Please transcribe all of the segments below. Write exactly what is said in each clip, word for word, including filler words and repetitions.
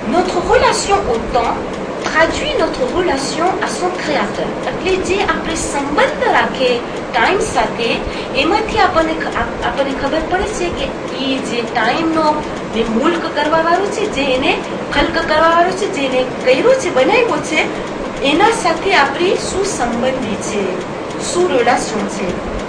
Notre relation au temps traduit notre relation à son créateur. એટલે જે આપણે સંબંધ રાખે ટાઈમ સાથે એમાંથી આપણને આપણને ખબર પડે છે કે એ જે ટાઈમનો જે મુલ્ક કરવા વાળું છે, જે એને ખલ્ક કરવા વાળું છે, જેને કર્યું છે, બનાવ્યો છે, એના સાથે આપણી શું સંબંધી છે, શું રિલેશન છે.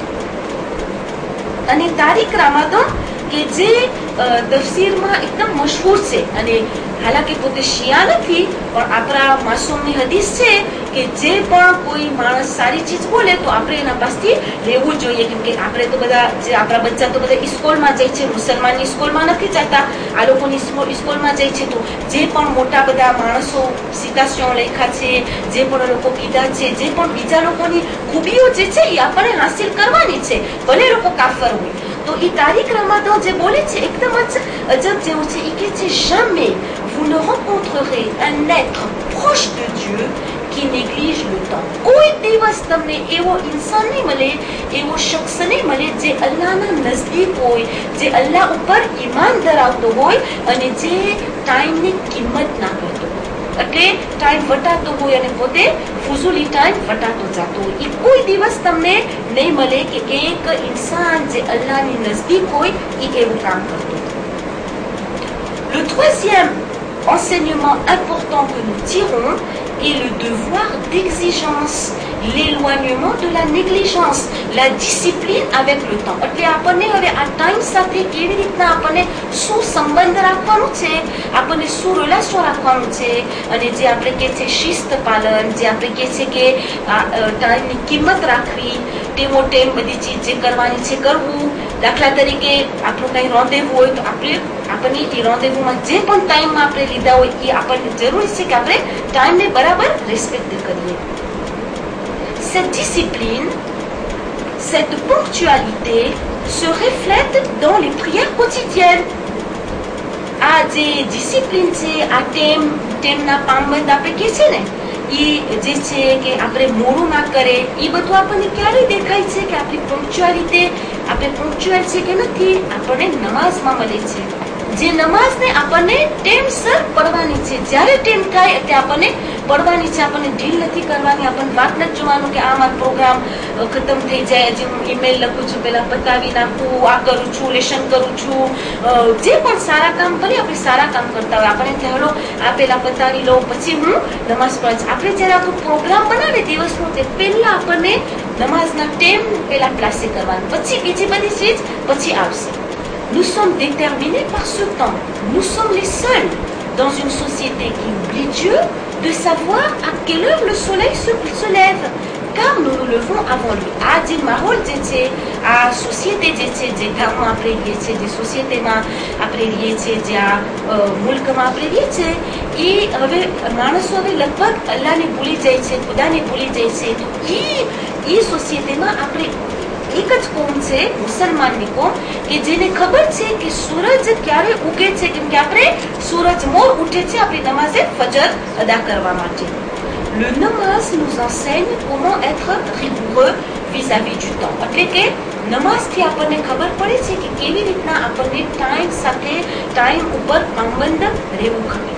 અને તારીક રામાદન કે જે તફસીરમાં એકદમ મશહૂર છે અને હાલાકી પોતે શિયા નથી પણ આપણા માસૂમની હદીસ છે કે જે પણ કોઈ માણસ સારી ચીજ બોલે તો આપણે એના પાસેથી લેવું જોઈએ, કેમ કે આપણે તો બધા જે આપણા બચ્ચા તો બધા સ્કૂલમાં જાય છે, મુસલમાનની સ્કૂલમાં નથી જતા, આ લોકોની સ્કૂલમાં જાય છે. તો જે પણ મોટા બધા માણસો સિતાશો લખ્યા છે, જે પણ લોકો કીધા છે, જે પણ બીજા લોકોની ખૂબીઓ જે છે એ આપણને હાસિલ કરવાની છે, ભલે લોકો કાફર હોય. તો એ તારીક રામાદન જે બોલે છે એકદમ જ અજબ જેવું છે. એ કહે છે, jamais vous ne rencontrerez un être proche de Dieu qui néglige le temps. કોઈ દિવસ તમને એવો ઇન્સાન નહીં મળે, એવો શખ્સ નહીં મળે જે અલ્લાહના નજદીક હોય, જે અલ્લાહ ઉપર ઈમાન ધરાવતો હોય અને જે ટાઈમની કિંમત ના કરતો હોય. એટલે ટાઈમ વટાતો હોય અને પોતે ફુઝુલી ટાઈમ વટાતો જતો હોય. એ કોઈ દિવસ તમને નહીં મળે કે એક ઇન્સાન જે અલ્લાહની નજદીક હોય એ એવું કામ કરતો. Le troisième enseignement important que nous tirons est le devoir d'exigence, l'éloignement de la négligence, la discipline avec le temps. એટલે આપણને હવે આ ટાઈમ સાથે કેવી રીતના આપણને શું સંબંધ રાખવાનું છે, આપણને શું રિલેશન રાખવાનું છે, અને જે આપણે કહે છે શિસ્ત પાલન, જે આપણે કહે છે કે ટાઈમની કિંમત રાખવી, ટેમો ટેમ બધી ચીજ જે કરવાની છે કરવું. દાખલા તરીકે આપણું કંઈ રોંદેવું હોય તો આપણે આપણને એ રોંદેવુંમાં જે પણ ટાઈમમાં આપણે લીધા હોય એ આપણને જરૂરી છે કે આપણે ટાઈમને બરાબર રિસ્પેક્ટ કરીએ. Cette discipline, cette ponctualité se reflète dans les prières quotidiennes. આ જે ડિસિપ્લિન છે, આ ટેમ ટેમના પામબંધ આપણે કહે છે ને, એ જે છે કે આપણે મોડું ના કરે, એ બધું આપણને ક્યારે દેખાય છે કે આપણી પંક્ચ્યુઆલિટી, આપણે પંક્ચ્યુઅલ છે કે નથી, આપણને નમાઝમાં મળે છે. જે નમાઝને આપણને ટેમસર પડવાની છે, જ્યારે ટેમ થાય એટલે આપણને પડવાની છે, આપણને ઢીલ નથી કરવાની, આપણને વાત નથી જોવાનું કે આ મારો પ્રોગ્રામ ખતમ થઈ જાય, હજી હું ઈમેલ લખું છું, પેલા પતાવી નાખું, આ કરું છું, લેશન કરું છું, જે પણ સારા કામ કરીએ આપણે સારા કામ કરતા હોય, આપણે ચાલો આ પેલા પતાવી લો પછી હું નમાઝ પઢીશ. આપણે જ્યારે આપણો પ્રોગ્રામ બનાવે દિવસનો તે પહેલા આપણને નમાઝના ટેમ પેલા પ્લાસે કરવાનું, પછી બીજી બધી ચીજ પછી આવશે. Nous sommes déterminés par ce temps. Nous sommes les seuls dans une société qui oublie Dieu de savoir à quelle heure le soleil se, se lève, car nous nous levons avant lui. આ જે માહોલ જે છે, આ society જે છે, જે ગામમાં આપણે રહીએ છીએ, જે સોસાયટીમાં આપણે રહીએ છીએ, જે આ મુલ્કમાં આપણે રહીએ છીએ, એ હવે માણસો હવે લગભગ અલ્લાહને ભૂલી જાય છે, ખુદાને ભૂલી જાય છે. તો એ એ સોસાયટીમાં આપણે એક જ કોમ છે, મુસલમાનની કોમ, કે જેને ખબર છે કે સૂરજ ક્યારે ઉગે છે, કેમ કે આપણે સૂરજ મોર ઉઠે છે આપણી નમાઝે ફજર અદા કરવા માટે. Le namaz nous enseigne comment être rigoureux vis-à-vis du temps. એટલે કે નમાઝથી આપણને ખબર પડે છે કે કેવી રીતના આપણને ટાઈમ સાથે ટાઈમ ઉપર પાબંદ રહેવું ખપે.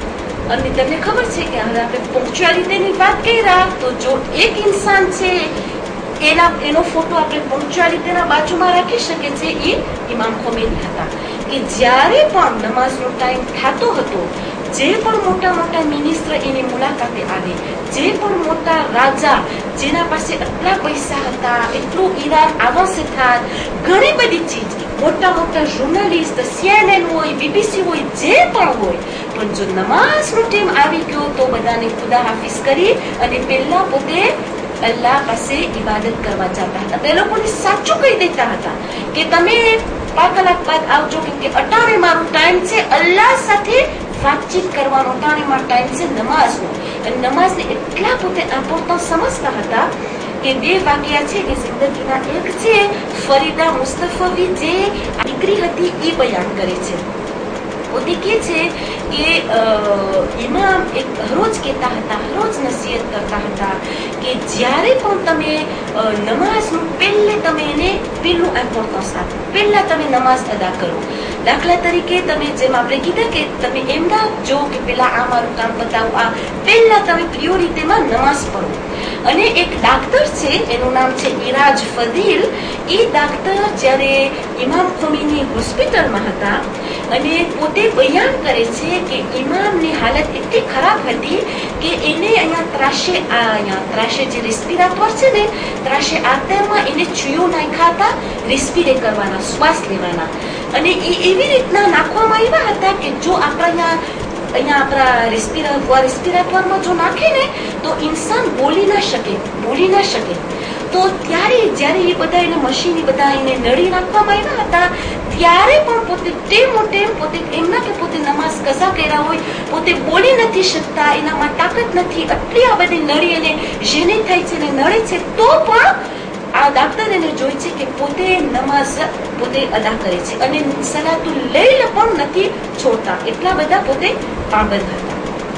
અને તમને ખબર છે કે હવે આપણે પંક્ચ્યુઆલિટીની વાત કર્યા તો જો એક ઇન્સાન છે એના એનો ફોટો આપણે પંક્ચ્યુઆલિટીના બાજુમાં રાખી શકીએ છીએ, એ ઇમામ ખોમેની હતા કે જ્યારે પણ નમાઝનો ટાઈમ થતો હતો, જે પણ મોટા મોટા મિનિસ્ટર એની મુલાકાતે આવે, જે પણ મોટા રાજા જેના પાસે આટલા પૈસા હતા, એટલું ઈરાન આવાસે થાય, ઘણી બધી ચીજ, મોટા મોટા જર્નલિસ્ટ, સીએનએન હોય, બીબીસી હોય, જે પણ હોય, પણ જો નમાઝનો ટાઈમ આવી ગયો તો બધાને ખુદા હાફિઝ કરી અને પહેલા પોતે અલ્લાહ પાસે ઇબાદત કરવા જતા હતા. તે લોકોને સાચું કહી દેતા હતા કે તમે પાંચ કલાક બાદ આવજો, કેમ કે અટાણે મારું ટાઈમ છે અલ્લાહ સાથે વાતચીત કરવાનો, અટાણે મારો ટાઈમ છે નમાઝનો. અને નમાઝને એટલા પોતે ઇમ્પોર્ટન્ટ સમજતા હતા કે બે વાક્યા છે કે જિંદગીના એક છે ફરીદા મુસ્તફાવી જે દીકરી હતી એ બયાન કરે છે પોતે કહે છે કે ઇમામ એક હરોજ કહેતા હતા, હરોજ નસીહત કરતા હતા કે જ્યારે પણ તમે નમાઝનું પહેલે તમે એને પહેલું ઇમ્પોર્ટન્સ આપો, પહેલા તમે નમાઝ અદા કરો. દાખલા તરીકે તમે જેમ આપણે કીધા કે તમે એમ ના જો કે પેલા આ મારું કામ બતાવો, આ પહેલા તમે પ્રિયોરિટીમાં નમાઝ પઢો. અને એક ડાક્ટર છે, એનું નામ છે ઇરાજ ફદીલ. એ ડાક્ટર જ્યારે ઇમામ ખોમીની હોસ્પિટલમાં હતા અને પોતે બયાન કરે છે કે ઇમામની હાલત એટલી ખરાબ હતી કે એને અહીંયા ત્રાસે આ અહીંયા ત્રાસે જે રેસ્પિરેટર છે ને, ત્રાસે આતરમાં એને ચૂયો નાખ્યા હતા રેસ્પિરે કરવાના, શ્વાસ લેવાના. અને એ એવી રીતના નાખવામાં આવ્યા હતા કે જો આપણા અહીંયા અહીંયા આપણા રેસ્પિરેટર રેસ્પિરેટરમાં જો નાખે ને તો ઇન્સાન બોલી ના શકે, બોલી ના શકે. તો ત્યારે જ્યારે એ બધા એને મશીન બધા એને નળી નાખવામાં આવ્યા હતા ત્યારે પણ પોતે ટેમો ટેમ પોતે એમના કે પોતે નમાઝ કસા કર્યા હોય, પોતે બોલી નથી શકતા, એનામાં તાકાત નથી, આટલી આ બધી નળી એને જેને થાય છે ને નડે છે, તો પણ આ ડાક્ટર એને જોઈ છે કે પોતે નમાઝ પોતે અદા કરે છે અને સલાતુલ લૈલ પણ નથી છોડતા, એટલા બધા પોતે પાબંદ હતા.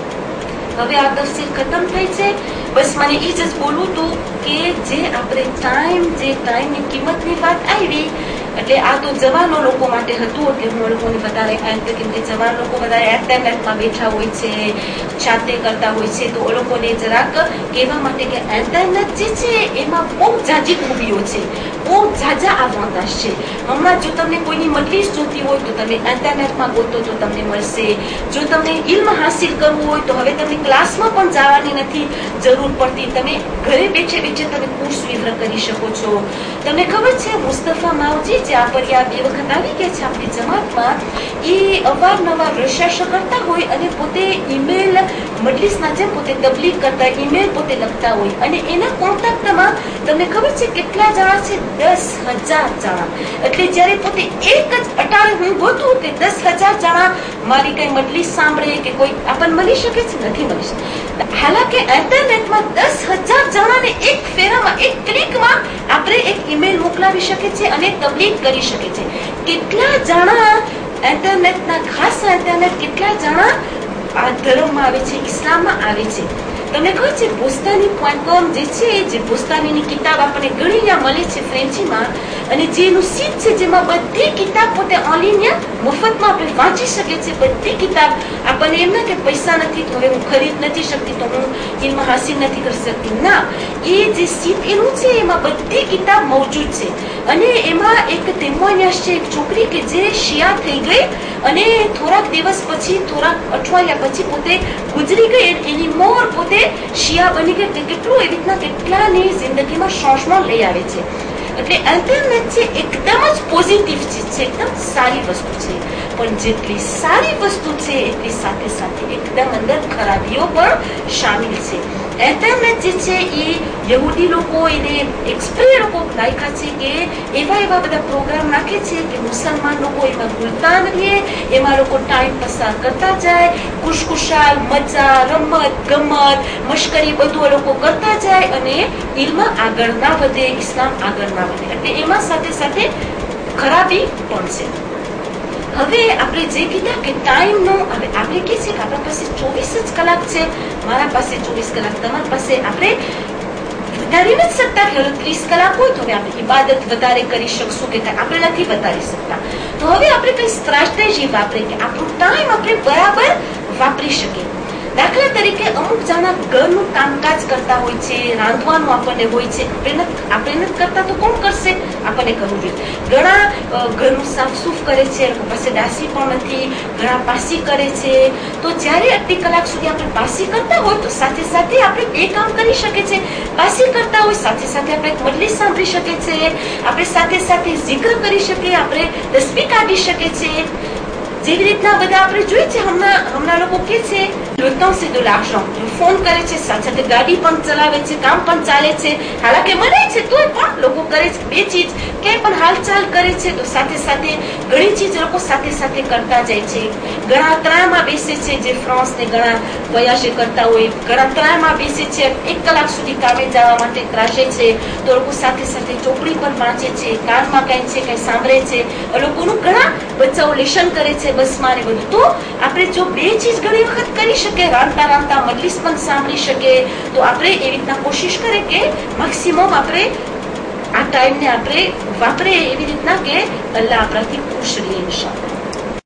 હવે આ તફસીલ ખતમ થઈ છે. બસ મને એ જ બોલવું હતું કે જે આપણે ટાઈમ જે ટાઈમની કિંમતની વાત આવી, એટલે આ તો જવાનો લોકો માટે હતું એટલે હું લોકોને વધારે કેમ કે જવાન લોકો વધારે ઇન્ટરનેટમાં બેઠા હોય છે, જાતે કરતા હોય છે, તો એ લોકોને જરાક કહેવા માટે કે ઇન્ટરનેટ જે છે એમાં બહુ જાજી ખૂબીઓ છે, બહુ ઝાઝા આવવાના છે. હમણાં જો તમને કોઈની મજલિસ જોતી હોય તો તમે ઇન્ટરનેટમાં ગોતો તો તમને મળશે. જો તમને ઇલ્મ હાસિલ કરવું હોય તો હવે તમને ક્લાસમાં પણ જવાની નથી જરૂર પડતી, તમે ઘરે બેઠે બેઠે તમે કોર્સ વિવર કરી શકો છો. તમને ખબર છે મુસ્તફા માવજી જે આપરિયા બે વખત આવી ગયા છે આપણી જમાતમાં, એ અવારનવાર રિસર્ચ કરતા હોય અને પોતે ઈમેલ મજલિસના જેમ પોતે તબલીગ કરતા ઈમેલ પોતે લખતા હોય અને એના કોન્ટેક્ટમાં તમને ખબર છે કેટલા જણા છે? દસ હજાર જણા. એટલે જયારે પોતે એક જ અટાણે હું ગોતું કે દસ હજાર જણા મારી કઈ મજલિસ સાંભળે કે કોઈ આપણને મળી શકે છે? નથી મળી શકે. હાલાકે ઇન્ટરનેટમાં દસ હજાર જણાને એક ફેરામાં એક ક્લિકમાં આપણે એક ઈમેલ મોકલાવી શકે છે અને તબલીગ કરી શકે છે. કેટલા જણા ઇન્ટરનેટના ખાસ ઇન્ટરનેટ કેટલા જણા આ ધર્મમાં આવે છે, ઇસ્લામમાં આવે છે. તમને ખબર છે બોસ્તાની પોઈન્ટ કોમ જે છે, જે બોસ્તાનીની કિતાબ આપણને ઘણી ત્યાં મળે છે ફ્રેન્ચીમાં, અને જેનું સીટ છે જેમાં બધી કિતાબ પોતે ઓનલાઈન મફતમાં આપણે વાંચી શકીએ છીએ. બધી કિતાબ આપણને એમ ના કે પૈસા નથી તો હવે હું ખરીદ નથી શકતી તો હું ઇલ્મ હાસિલ નથી કરી શકતી. ના, એ જે સીટ એનું છે એમાં બધી કિતાબ મોજૂદ છે. અને એમાં એક તેમોનિયાસ છે, એક છોકરી કે જે શિયા થઈ ગઈ અને થોડાક દિવસ પછી થોડાક અઠવાડિયા પછી પોતે ગુજરી ગઈ, એની મોર પોતે શિયા બની ગઈ. કેટલું એવી રીતના કેટલાની જિંદગીમાં શોષમાં લઈ આવે છે. એટલે ઇન્ટરનેટ છે એકદમ જ પોઝિટિવ ચીજ છે, એકદમ સારી વસ્તુ છે. પણ જેટલી સારી વસ્તુ છે એટલી સાથે સાથે એકદમ અંદર ખરાબીઓ પણ શામિલ છે. ઇન્ટરનેટ જે છે એ યહૂદી લોકો એને એક્સપ્રે લોકો નાખ્યા છે કે એવા એવા બધા પ્રોગ્રામ નાખે છે કે મુસલમાન લોકો એમાં ભૂલતા નહીં, એમાં લોકો ટાઈમ પસાર કરતા જાય, ખુશખુશાલ મજા રમત ગમત મશ્કરી બધું લોકો કરતા જાય અને ઇલ્મ આગળ ના વધે, ઇસ્લામ આગળ ના વધે. એટલે એમાં સાથે સાથે ખરાબી પણ છે. હવે આપણે જે કીધા કે ટાઈમનો, હવે આપણે કહે છે કે આપણા પાસે ચોવીસ જ કલાક છે, મારા પાસે ચોવીસ કલાક, તમારી પાસે આપણે વધારી નથી શકતા કે ત્રીસ કલાક હોય તો હવે આપણે ઇબાદત વધારે કરી શકશું કે આપણે નથી વધારી શકતા. તો હવે આપણે કઈ સ્ટ્રેટેજી વાપરીએ કે આપણું ટાઈમ આપણે બરાબર વાપરી શકીએ. દાખલા તરીકે અમુક જણા ઘરનું કામકાજ કરતા હોય છે, રાંધવાનું આપણને હોય છે, આપણે નથી કરતા તો કોણ કરશે? આપણને કરવું જોઈએ. ઘણા ઘરનું સાફ સૂફ કરે છે, લોકો પાસે દાસી પણ નથી, ઘણા પાસી કરે છે. તો જયારે અઢી કલાક સુધી આપણે પાસી કરતા હોય તો સાથે સાથે આપણે બે કામ કરી શકીએ છીએ. પાસી કરતા હોય સાથે સાથે આપણે મજલિસ સાંભળી શકીએ છીએ, આપણે સાથે સાથે zikr કરી શકીએ, આપણે તસ્બીહ કાઢી શકીએ છીએ. જેવી રીતના બધા આપણે જોઈએ છે હમણાં હમણાં લોકો કે છે le temps c'est de l'argent, phone કરે છે સાથે સાથે ગાડી પણ ચલાવે છે, કામ પણ ચાલે છે, હાલાકે મને છે તોય પણ લોકો કરે છે બે ચીજ, ક્યાંય પણ હાલચાલ કરે છે તો સાથે સાથે ઘણી ચીજ લોકો સાથે સાથે કરતા જાય છે. ઘણા ત્રામાં બેસે છે, જે ફ્રાન્સ ને ઘણા વયાસે કરતા હોય, ઘણા ત્રામાં બેસે છે, એક કલાક સુધી કામે જવા માટે ત્રાસે છે તો લોકો સાથે સાથે ચોપડી પર વાંચે છે, કાનમાં કઈ છે કઈ સાંભળે છે, લોકોનું ઘણા બચ્ચાઓ લેશન કરે છે, બસમાં ને બધું. તો આપણે જો બે ચીજ ઘણી વખત કરી શકે, રાંધતા રાંધતા મજલિસ પણ સાંભળી શકે, તો આપણે એવી રીતના કોશિશ કરે કે મેક્સિમમ આપણે આ ટાઈમને આપણે વાપરે એવી રીતના કે અલ્લાહ આપણાથી ખુશ રહીએ ઇન્શાઅલ્લાહ.